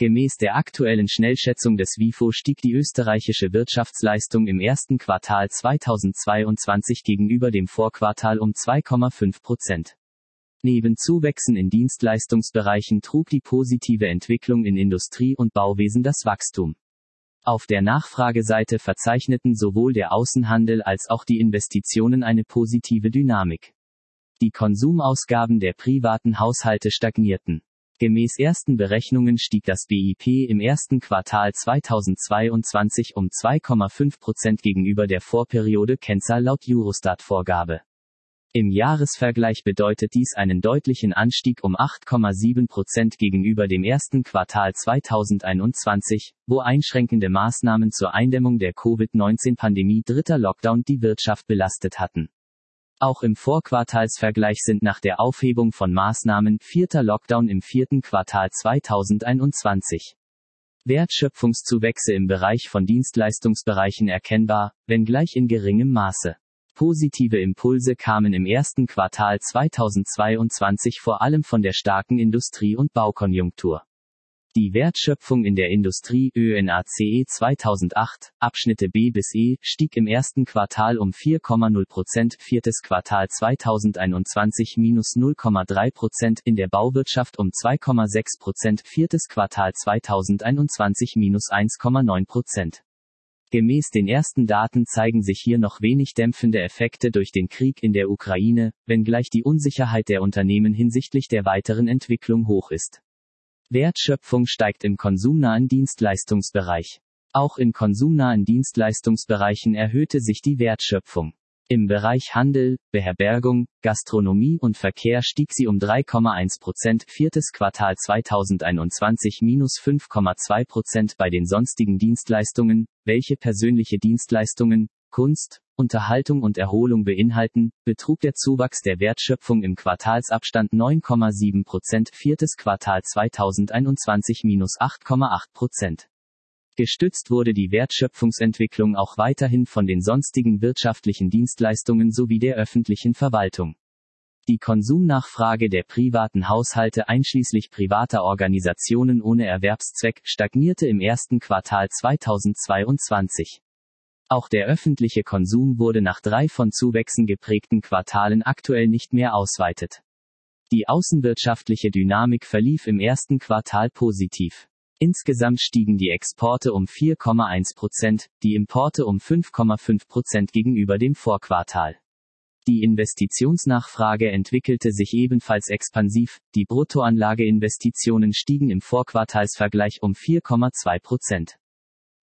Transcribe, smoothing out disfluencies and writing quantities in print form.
Gemäß der aktuellen Schnellschätzung des WIFO stieg die österreichische Wirtschaftsleistung im ersten Quartal 2022 gegenüber dem Vorquartal um 2,5%. Neben Zuwächsen in Dienstleistungsbereichen trug die positive Entwicklung in Industrie und Bauwesen das Wachstum. Auf der Nachfrageseite verzeichneten sowohl der Außenhandel als auch die Investitionen eine positive Dynamik. Die Konsumausgaben der privaten Haushalte stagnierten. Gemäß ersten Berechnungen stieg das BIP im ersten Quartal 2022 um 2,5% gegenüber der Vorperiode-Kennzahl laut Eurostat-Vorgabe. Im Jahresvergleich bedeutet dies einen deutlichen Anstieg um 8,7% gegenüber dem ersten Quartal 2021, wo einschränkende Maßnahmen zur Eindämmung der Covid-19-Pandemie dritter Lockdown die Wirtschaft belastet hatten. Auch im Vorquartalsvergleich sind nach der Aufhebung von Maßnahmen vierter Lockdown im vierten Quartal 2021 Wertschöpfungszuwächse im Bereich von Dienstleistungsbereichen erkennbar, wenngleich in geringem Maße. Positive Impulse kamen im ersten Quartal 2022 vor allem von der starken Industrie- und Baukonjunktur. Die Wertschöpfung in der Industrie ÖNACE 2008, Abschnitte B bis E, stieg im ersten Quartal um 4,0%, viertes Quartal 2021 minus 0,3%, in der Bauwirtschaft um 2,6%, viertes Quartal 2021 minus 1,9%. Gemäß den ersten Daten zeigen sich hier noch wenig dämpfende Effekte durch den Krieg in der Ukraine, wenngleich die Unsicherheit der Unternehmen hinsichtlich der weiteren Entwicklung hoch ist. Wertschöpfung steigt im konsumnahen Dienstleistungsbereich. Auch in konsumnahen Dienstleistungsbereichen erhöhte sich die Wertschöpfung. Im Bereich Handel, Beherbergung, Gastronomie und Verkehr stieg sie um 3,1%, viertes Quartal 2021 minus 5,2%. Bei den sonstigen Dienstleistungen, welche persönliche Dienstleistungen, Kunst, Unterhaltung und Erholung beinhalten, betrug der Zuwachs der Wertschöpfung im Quartalsabstand 9,7%, viertes Quartal 2021 minus 8,8%. Gestützt wurde die Wertschöpfungsentwicklung auch weiterhin von den sonstigen wirtschaftlichen Dienstleistungen sowie der öffentlichen Verwaltung. Die Konsumnachfrage der privaten Haushalte einschließlich privater Organisationen ohne Erwerbszweck stagnierte im ersten Quartal 2022. Auch der öffentliche Konsum wurde nach 3 von Zuwächsen geprägten Quartalen aktuell nicht mehr ausweitet. Die außenwirtschaftliche Dynamik verlief im ersten Quartal positiv. Insgesamt stiegen die Exporte um 4,1%, die Importe um 5,5% gegenüber dem Vorquartal. Die Investitionsnachfrage entwickelte sich ebenfalls expansiv, die Bruttoanlageinvestitionen stiegen im Vorquartalsvergleich um 4,2%.